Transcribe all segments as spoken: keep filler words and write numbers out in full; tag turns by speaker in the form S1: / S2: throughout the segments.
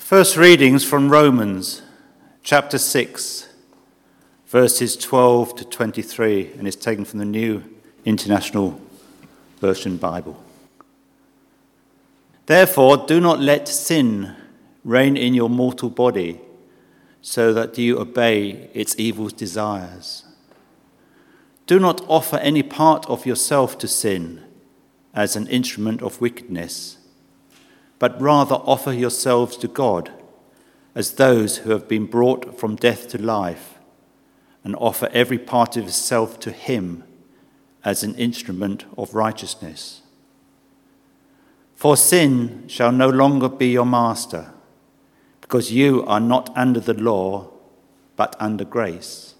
S1: First readings from Romans chapter six, verses twelve to twenty-three, and is taken from the New International Version Bible. Therefore, do not let sin reign in your mortal body, so that you obey its evil desires. Do not offer any part of yourself to sin as an instrument of wickedness, but rather offer yourselves to God as those who have been brought from death to life, and offer every part of yourself to him as an instrument of righteousness. For sin shall no longer be your master, because you are not under the law, but under grace.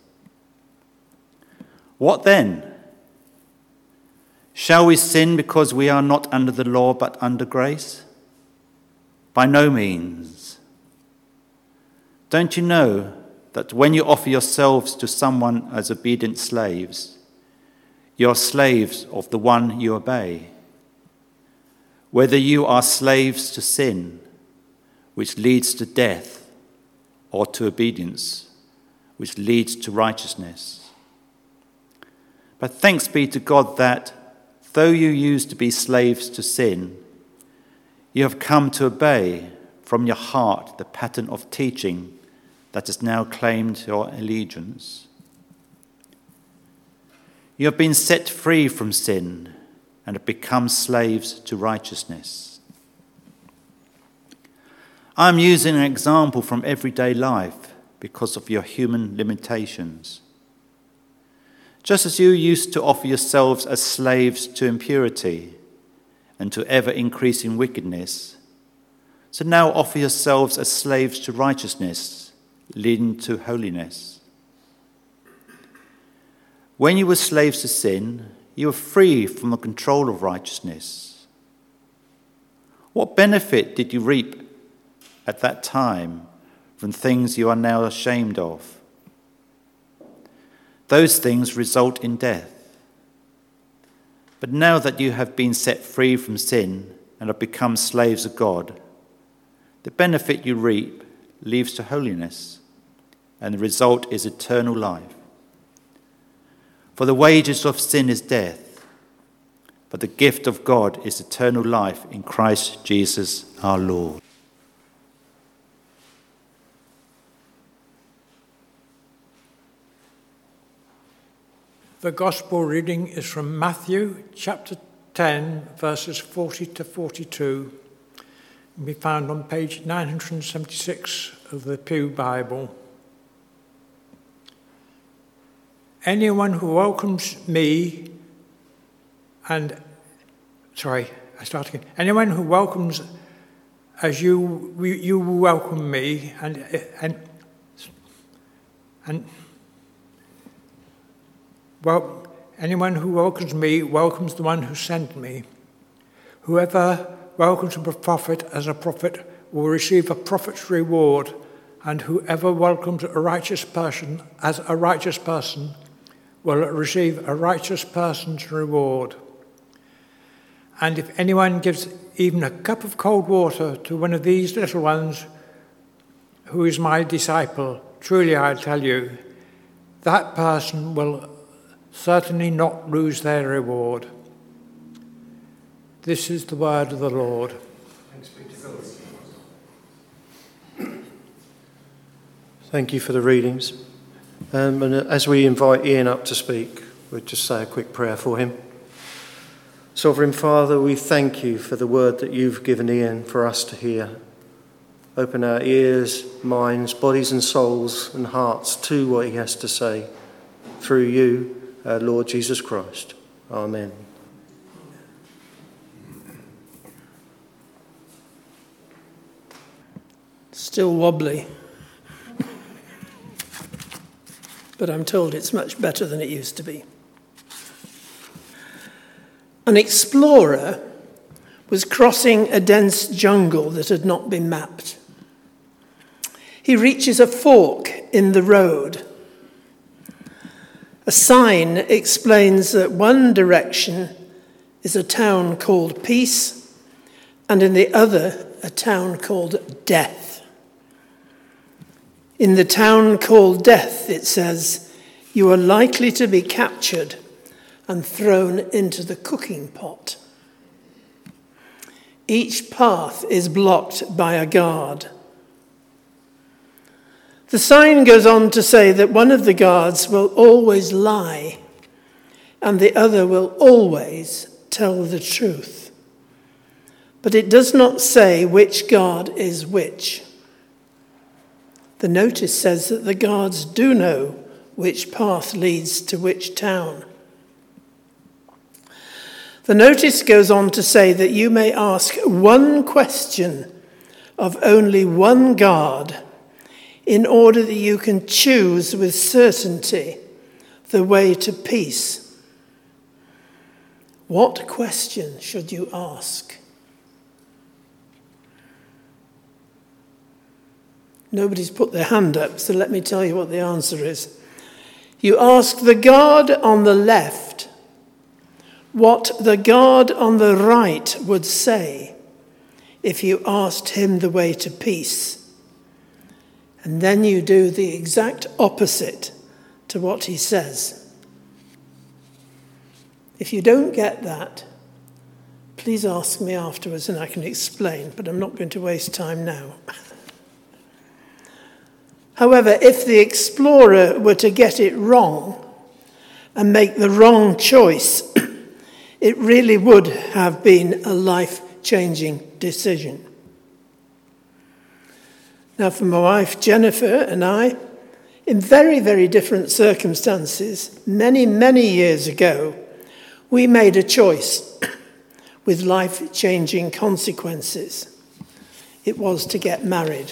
S1: What then? Shall we sin because we are not under the law, but under grace? By no means. Don't you know that when you offer yourselves to someone as obedient slaves, you are slaves of the one you obey, whether you are slaves to sin, which leads to death, or to obedience, which leads to righteousness. But thanks be to God that, though you used to be slaves to sin, you have come to obey from your heart the pattern of teaching that has now claimed your allegiance. You have been set free from sin and have become slaves to righteousness. I am using an example from everyday life because of your human limitations. Just as you used to offer yourselves as slaves to impurity and to ever-increasing wickedness, so now offer yourselves as slaves to righteousness, leading to holiness. When you were slaves to sin, you were free from the control of righteousness. What benefit did you reap at that time from things you are now ashamed of? Those things result in death. But now that you have been set free from sin and have become slaves of God, the benefit you reap leads to holiness, and the result is eternal life. For the wages of sin is death, but the gift of God is eternal life in Christ Jesus our Lord.
S2: The Gospel reading is from Matthew chapter ten, verses forty to forty-two. It can be found on page nine hundred seventy-six of the Pew Bible. Anyone who welcomes me and, sorry, I start again. Anyone who welcomes as you you welcome me and and and well, anyone who welcomes me welcomes the one who sent me. Whoever welcomes a prophet as a prophet will receive a prophet's reward, and whoever welcomes a righteous person as a righteous person will receive a righteous person's reward. And if anyone gives even a cup of cold water to one of these little ones who is my disciple, truly I tell you, that person will certainly not lose their reward. This is the word of the Lord.
S3: Thanks be to God. Thank you for the readings. Um, and as we invite Ian up to speak, we'll just say a quick prayer for him. Sovereign Father, we thank you for the word that you've given Ian for us to hear. Open our ears, minds, bodies and souls and hearts to what he has to say through you, our Lord Jesus Christ. Amen.
S4: Still wobbly, but I'm told it's much better than it used to be. An explorer was crossing a dense jungle that had not been mapped. He reaches a fork in the road. A sign explains that one direction is a town called Peace, and in the other, a town called Death. In the town called Death, it says, you are likely to be captured and thrown into the cooking pot. Each path is blocked by a guard. The sign goes on to say that one of the guards will always lie and the other will always tell the truth. But it does not say which guard is which. The notice says that the guards do know which path leads to which town. The notice goes on to say that you may ask one question of only one guard in order that you can choose with certainty the way to peace. What question should you ask? Nobody's put their hand up, so let me tell you what the answer is. You ask the guard on the left what the guard on the right would say if you asked him the way to peace. And then you do the exact opposite to what he says. If you don't get that, please ask me afterwards and I can explain, but I'm not going to waste time now. However, if the explorer were to get it wrong and make the wrong choice, it really would have been a life-changing decision. Now, for my wife Jennifer and I, in very, very different circumstances, many, many years ago, we made a choice with life-changing consequences. It was to get married.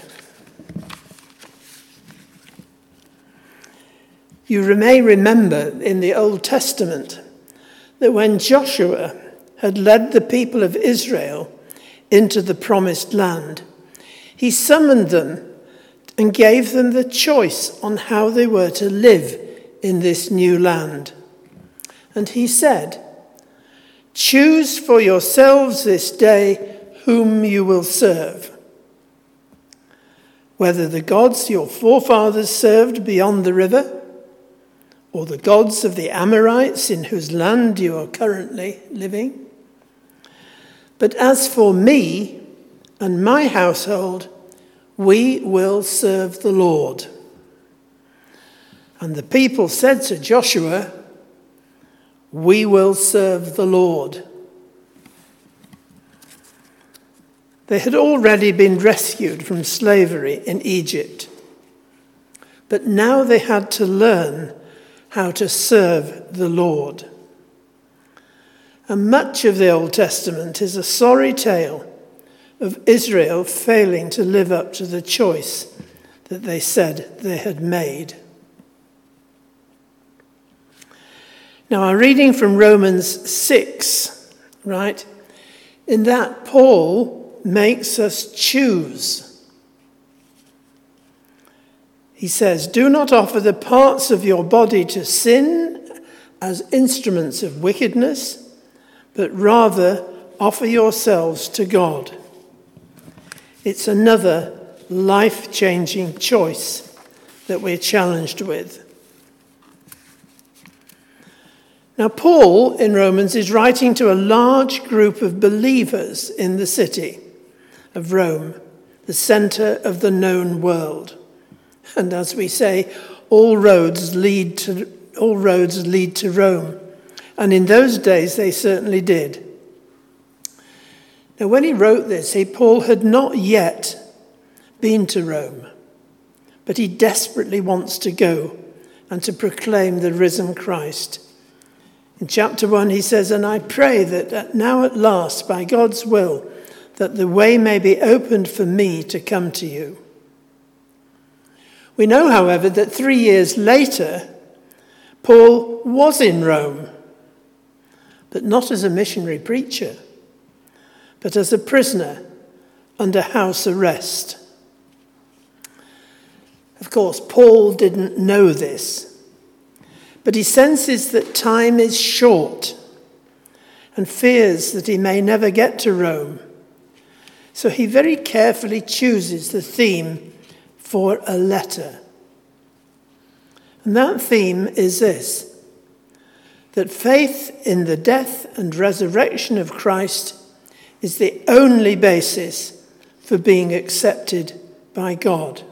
S4: You may remember in the Old Testament that when Joshua had led the people of Israel into the promised land, he summoned them and gave them the choice on how they were to live in this new land. And he said, "Choose for yourselves this day whom you will serve, whether the gods your forefathers served beyond the river, or the gods of the Amorites in whose land you are currently living. But as for me and my household, we will serve the Lord." And the people said to Joshua, "We will serve the Lord." They had already been rescued from slavery in Egypt, but now they had to learn how to serve the Lord. And much of the Old Testament is a sorry tale of Israel failing to live up to the choice that they said they had made. Now, our reading from Romans six, right? In that, Paul makes us choose. He says, "Do not offer the parts of your body to sin as instruments of wickedness, but rather offer yourselves to God." It's another life-changing choice that we're challenged with. Now, Paul in Romans is writing to a large group of believers in the city of Rome, the center of the known world. And as we say, all roads lead to all roads lead to Rome. And in those days, they certainly did. Now, when he wrote this, he, Paul had not yet been to Rome, but he desperately wants to go and to proclaim the risen Christ. In chapter one, he says, "And I pray that now at last, by God's will, that the way may be opened for me to come to you." We know, however, that three years later, Paul was in Rome, but not as a missionary preacher, but as a prisoner under house arrest. Of course, Paul didn't know this, but he senses that time is short and fears that he may never get to Rome. So he very carefully chooses the theme for a letter. And that theme is this, that faith in the death and resurrection of Christ is the only basis for being accepted by God.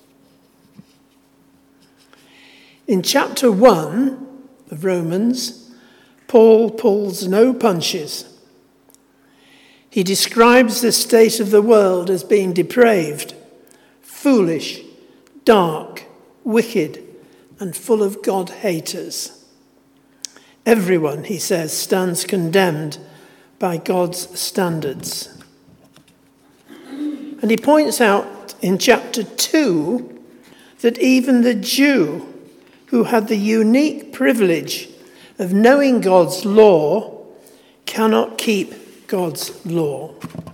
S4: In chapter one of Romans, Paul pulls no punches. He describes the state of the world as being depraved, foolish, dark, wicked, and full of God-haters. Everyone, he says, stands condemned by God's standards. And he points out in chapter two that even the Jew, who had the unique privilege of knowing God's law, cannot keep God's law.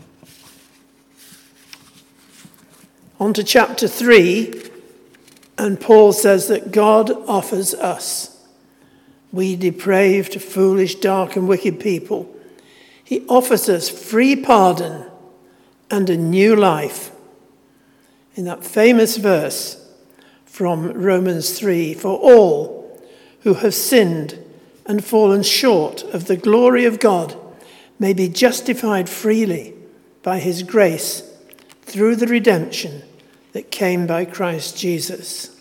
S4: On to chapter three, and Paul says that God offers us, we depraved, foolish, dark, and wicked people, he offers us free pardon and a new life. In that famous verse from Romans three, for all who have sinned and fallen short of the glory of God may be justified freely by his grace through the redemption that came by Christ Jesus.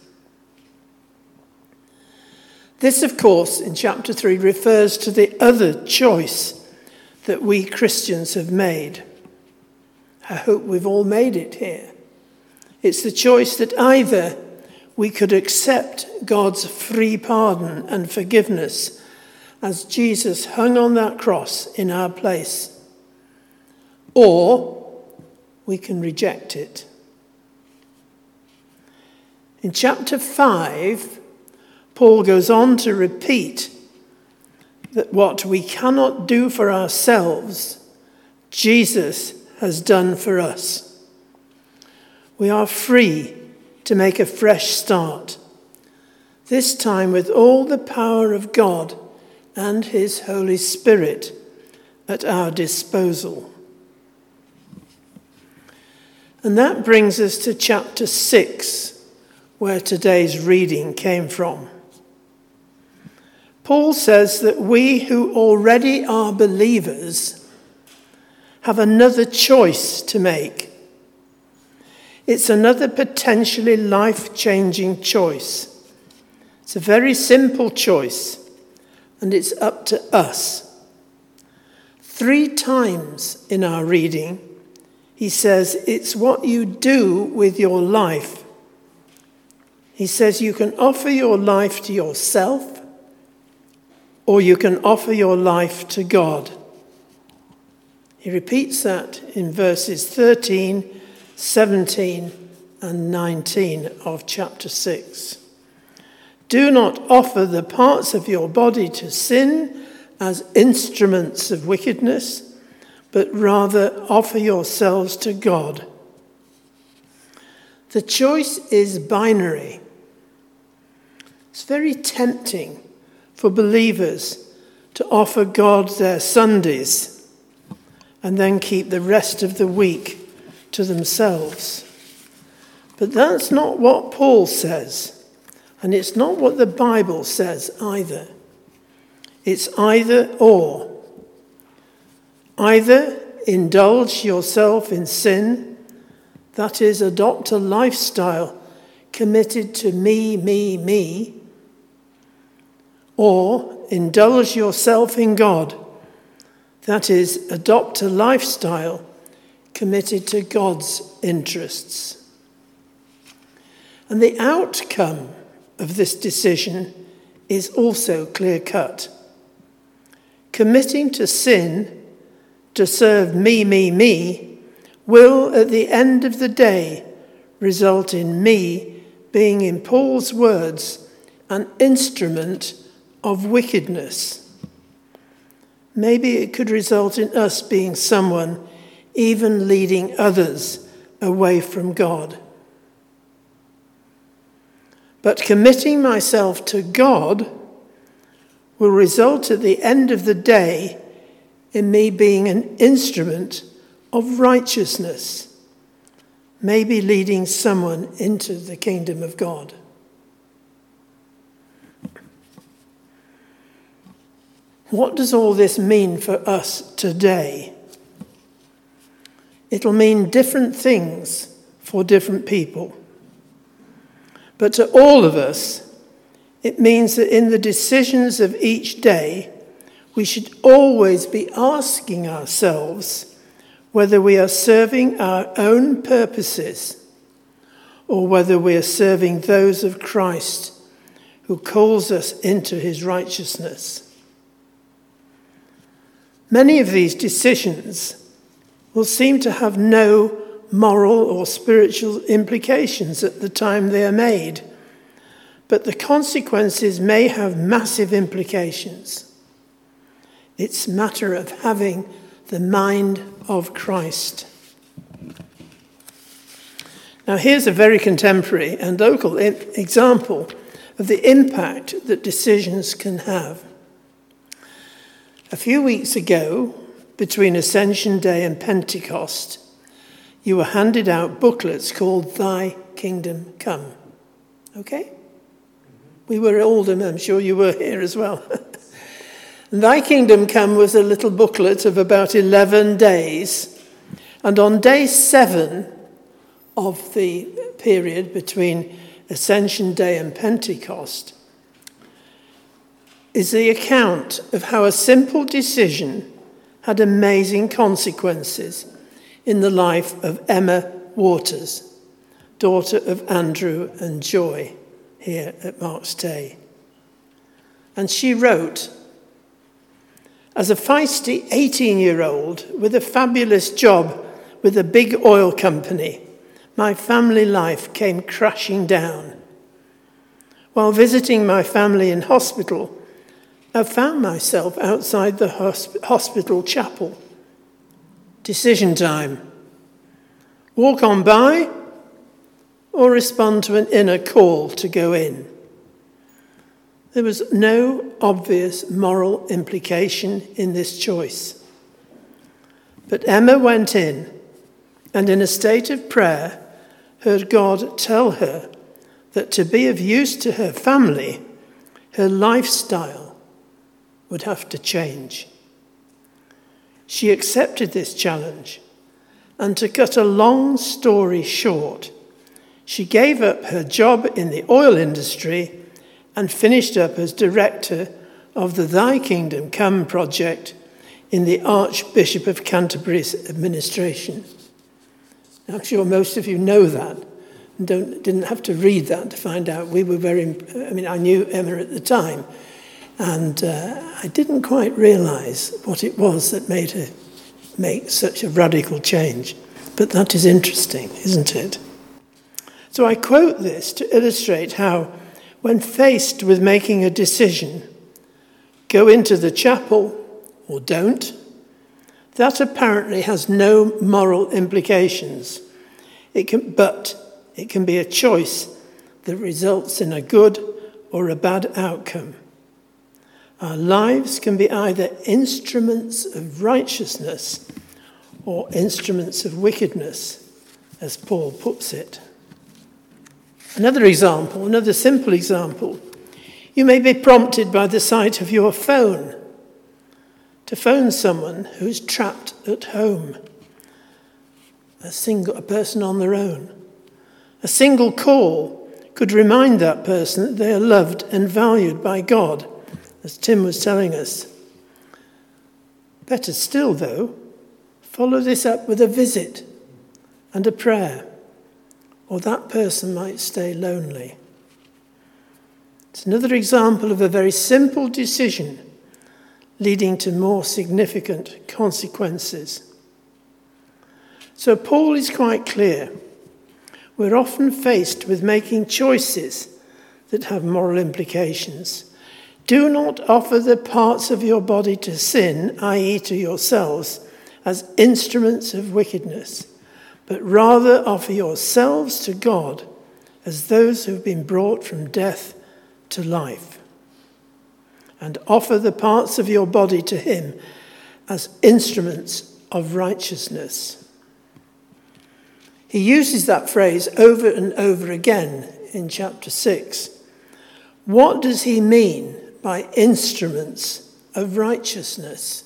S4: This, of course, in chapter three, refers to the other choice that we Christians have made. I hope we've all made it here. It's the choice that either we could accept God's free pardon and forgiveness as Jesus hung on that cross in our place, or we can reject it. In chapter five, Paul goes on to repeat that what we cannot do for ourselves, Jesus has done for us. We are free to make a fresh start, this time with all the power of God and his Holy Spirit at our disposal. And that brings us to chapter six, where today's reading came from. Paul says that we who already are believers have another choice to make. It's another potentially life-changing choice. It's a very simple choice, and it's up to us. Three times in our reading, he says it's what you do with your life. He says you can offer your life to yourself, or you can offer your life to God. He repeats that in verses thirteen, seventeen, and nineteen of chapter six. Do not offer the parts of your body to sin as instruments of wickedness, but rather offer yourselves to God. The choice is binary. It's very tempting for believers to offer God their Sundays and then keep the rest of the week to themselves. But that's not what Paul says, and it's not what the Bible says either. It's either or. Either indulge yourself in sin, that is, adopt a lifestyle committed to me, me, me, or indulge yourself in God, that is, adopt a lifestyle committed to God's interests. And the outcome of this decision is also clear-cut. Committing to sin to serve me, me, me will, at the end of the day, result in me being, in Paul's words, an instrument of wickedness. Maybe it could result in us being someone even leading others away from God. But committing myself to God will result at the end of the day in me being an instrument of righteousness, may be leading someone into the kingdom of God. What does all this mean for us today? It'll mean different things for different people. But to all of us, it means that in the decisions of each day, we should always be asking ourselves whether we are serving our own purposes or whether we are serving those of Christ who calls us into his righteousness. Many of these decisions will seem to have no moral or spiritual implications at the time they are made, but the consequences may have massive implications. It's a matter of having the mind of Christ. Now, here's a very contemporary and local example of the impact that decisions can have. A few weeks ago, between Ascension Day and Pentecost, you were handed out booklets called Thy Kingdom Come. Okay? We were at Oldham, I'm sure you were here as well. Thy Kingdom Come was a little booklet of about eleven days. And on day seven of the period between Ascension Day and Pentecost is the account of how a simple decision had amazing consequences in the life of Emma Waters, daughter of Andrew and Joy, here at Mark's Day. And she wrote, "As a feisty eighteen-year-old with a fabulous job with a big oil company, my family life came crashing down. While visiting my family in hospital, I found myself outside the hosp- hospital chapel. Decision time. Walk on by or respond to an inner call to go in. There was no obvious moral implication in this choice. But Emma went in and in a state of prayer heard God tell her that to be of use to her family, her lifestyle would have to change. She accepted this challenge, and to cut a long story short, she gave up her job in the oil industry and finished up as director of the Thy Kingdom Come project in the Archbishop of Canterbury's administration. Now, I'm sure most of you know that and don't, didn't have to read that to find out. We were very, I mean, I knew Emma at the time, and uh, I didn't quite realise what it was that made her make such a radical change. But that is interesting, isn't it? So I quote this to illustrate how, when faced with making a decision, go into the chapel or don't, that apparently has no moral implications. It can, but it can be a choice that results in a good or a bad outcome. Our lives can be either instruments of righteousness or instruments of wickedness, as Paul puts it. Another example, another simple example. You may be prompted by the sight of your phone to phone someone who's trapped at home, a single a person on their own. A single call could remind that person that they are loved and valued by God, as Tim was telling us. Better still, though, follow this up with a visit and a prayer, or that person might stay lonely. It's another example of a very simple decision leading to more significant consequences. So Paul is quite clear. We're often faced with making choices that have moral implications. Do not offer the parts of your body to sin, that is to yourselves, as instruments of wickedness, but rather offer yourselves to God as those who have been brought from death to life. And offer the parts of your body to him as instruments of righteousness. He uses that phrase over and over again in chapter six. What does he mean by instruments of righteousness?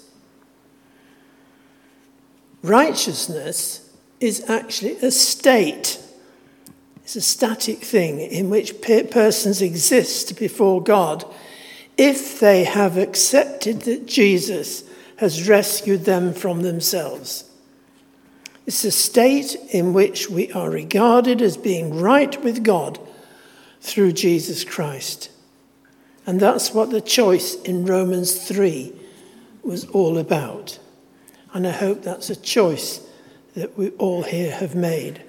S4: Righteousness is actually a state. It's a static thing in which persons exist before God if they have accepted that Jesus has rescued them from themselves. It's a state in which we are regarded as being right with God through Jesus Christ. And that's what the choice in Romans three was all about. And I hope that's a choice that we all here have made.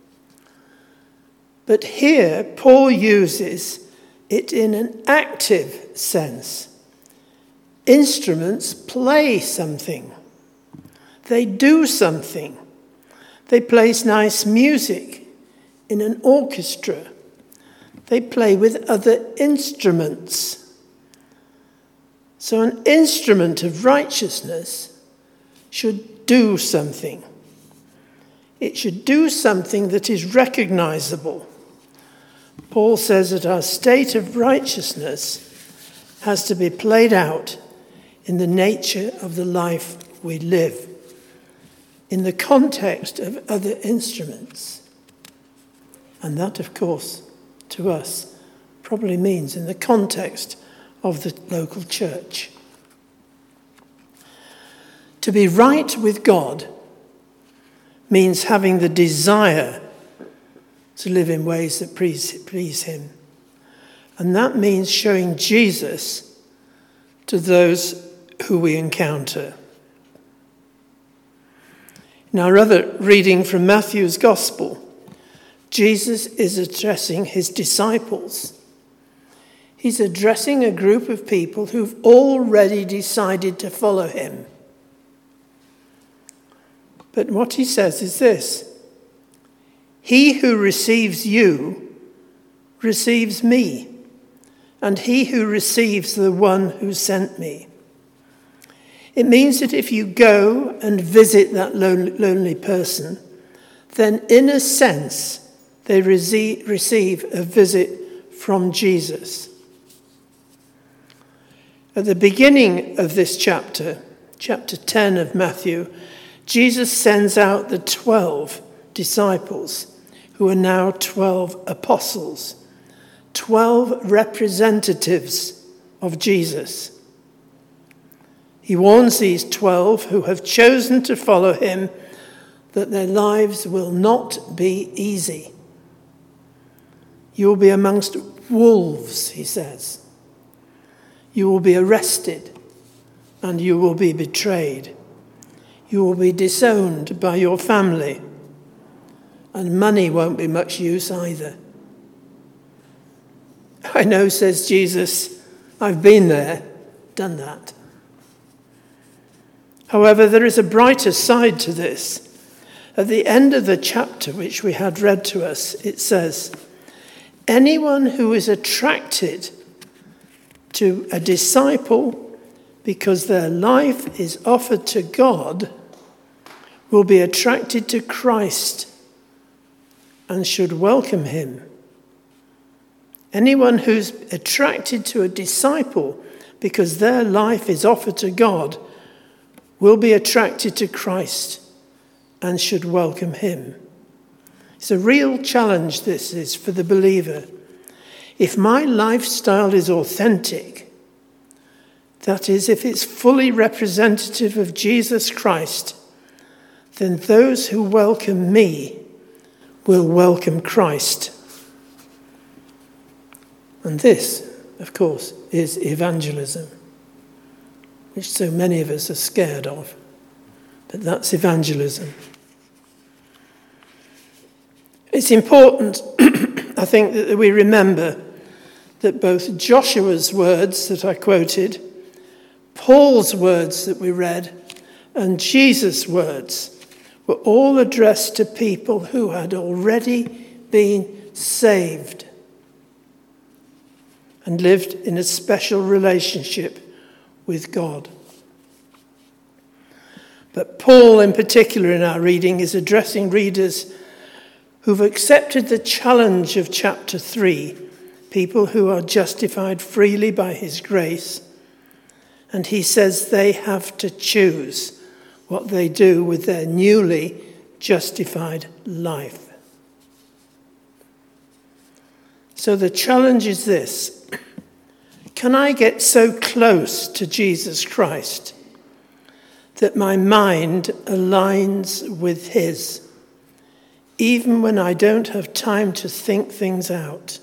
S4: But here, Paul uses it in an active sense. Instruments play something. They do something. They play nice music in an orchestra. They play with other instruments. So an instrument of righteousness should do something. It should do something that is recognizable. Paul says that our state of righteousness has to be played out in the nature of the life we live, in the context of other instruments. And that, of course, to us, probably means in the context of the local church. To be right with God means having the desire to live in ways that please, please him. And that means showing Jesus to those who we encounter. In our other reading from Matthew's Gospel, Jesus is addressing his disciples. He's addressing a group of people who've already decided to follow him. But what he says is this: he who receives you receives me, and he who receives the one who sent me. It means that if you go and visit that lonely person, then in a sense they receive a visit from Jesus. At the beginning of this chapter, chapter ten of Matthew, Jesus sends out the twelve disciples, who are now twelve apostles, twelve representatives of Jesus. He warns these twelve who have chosen to follow him that their lives will not be easy. You will be amongst wolves, he says. You will be arrested and you will be betrayed. You will be disowned by your family, and money won't be much use either. I know, says Jesus, I've been there, done that. However, there is a brighter side to this. At the end of the chapter which we had read to us, it says, anyone who is attracted to a disciple because their life is offered to God will be attracted to Christ and should welcome him. Anyone who's attracted to a disciple because their life is offered to God will be attracted to Christ and should welcome him. It's a real challenge, this is, for the believer. If my lifestyle is authentic, that is, if it's fully representative of Jesus Christ, then those who welcome me will welcome Christ. And this, of course, is evangelism, which so many of us are scared of. But that's evangelism. It's important, I think, that we remember that both Joshua's words that I quoted, Paul's words that we read, and Jesus' words were all addressed to people who had already been saved and lived in a special relationship with God. But Paul, in particular, in our reading, is addressing readers who've accepted the challenge of chapter three, people who are justified freely by his grace. And he says they have to choose what they do with their newly justified life. So the challenge is this: can I get so close to Jesus Christ that my mind aligns with his, even when I don't have time to think things out?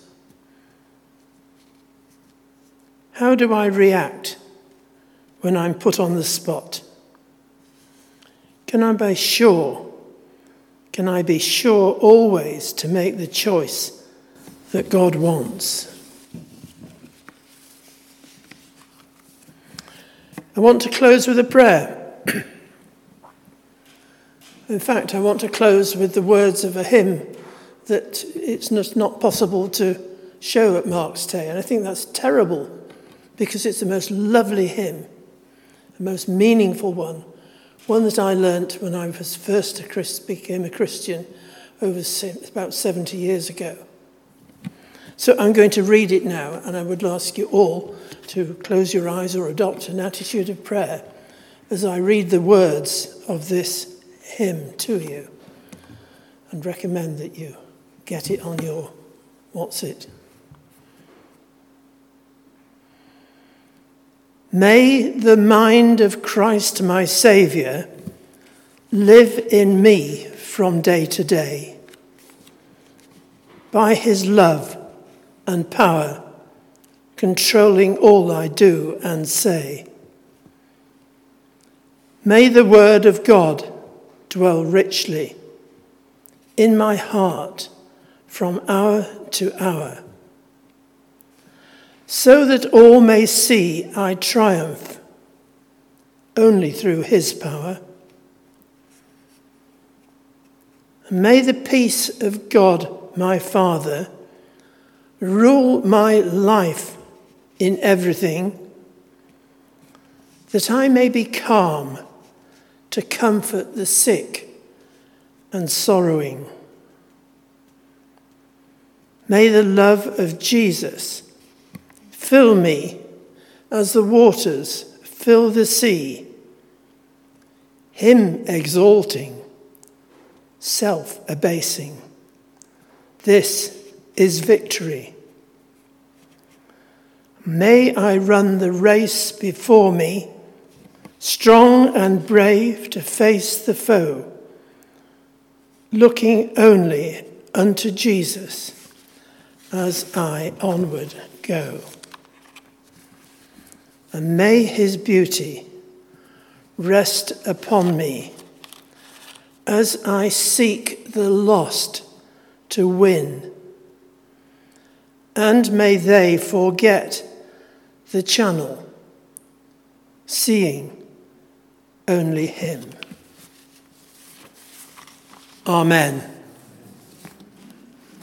S4: How do I react when I'm put on the spot? Can I be sure? Can I be sure always to make the choice that God wants? I want to close with a prayer. In fact, I want to close with the words of a hymn that it's not possible to show at Mark's Day. And I think that's terrible, because it's the most lovely hymn, the most meaningful one, one that I learnt when I was first a Christ, became a Christian over about seventy years ago. So I'm going to read it now, and I would ask you all to close your eyes or adopt an attitude of prayer as I read the words of this hymn to you, and recommend that you get it on your what's it. May the mind of Christ my Saviour live in me from day to day, by his love and power controlling all I do and say. May the word of God dwell richly in my heart from hour to hour, so that all may see I triumph only through his power. May the peace of God, my Father, rule my life in everything, that I may be calm to comfort the sick and sorrowing. May the love of Jesus fill me as the waters fill the sea, him exalting, self-abasing. This is victory. May I run the race before me, strong and brave to face the foe, looking only unto Jesus as I onward go. And may his beauty rest upon me as I seek the lost to win, and may they forget the channel, seeing only him. Amen.